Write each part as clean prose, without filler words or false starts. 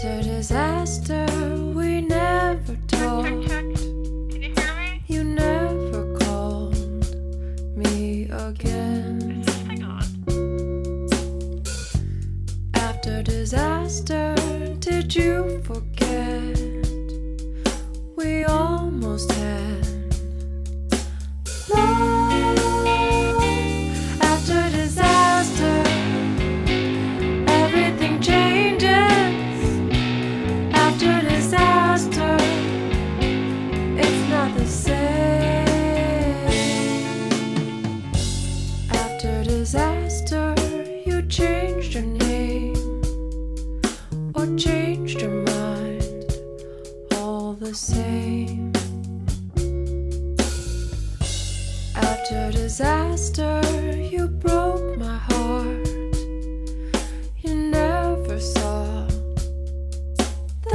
After disaster, we never talked. Can you hear me? You never called me again. Hang on. After disaster, did you forget? We almost had love. After disaster, everything changes. After disaster, it's not the same. After disaster, you changed your name or changed your mind, all the same. After disaster, you broke my heart. You never saw the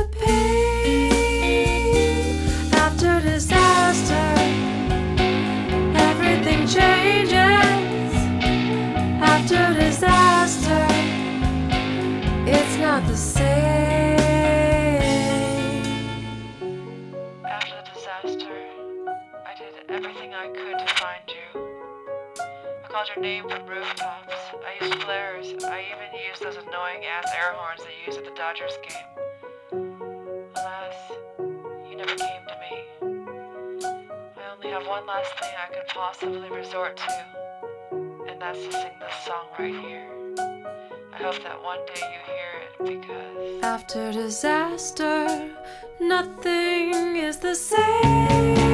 pain. After disaster, everything changes. After disaster, it's not the same. After the disaster, I did everything I could to find you. I called your name from rooftops. I used flares. I even used those annoying ass air horns they use at the Dodgers game. Alas, you never came to me. I only have one last thing I could possibly resort to, and that's to sing this song right here. I hope that one day you hear it because After disaster, nothing is the same.